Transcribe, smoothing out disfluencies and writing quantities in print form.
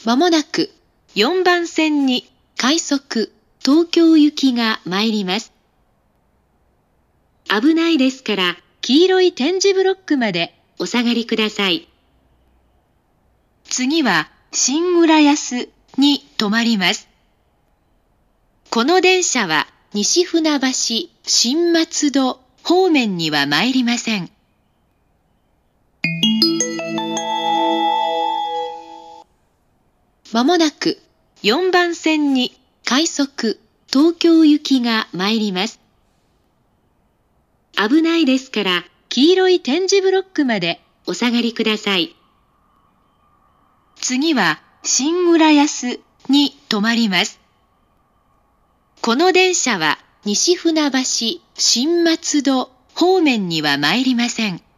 まもなく4番線に快速東京行きが参ります。危ないですから黄色い点字ブロックまでお下がりください。次は新浦安に停まります。この電車は西船橋、新松戸方面には参りません。まもなく4番線に快速東京行きが参ります。危ないですから黄色い点字ブロックまでお下がりください。次は新浦安に停まります。この電車は西船橋、新松戸方面には参りません。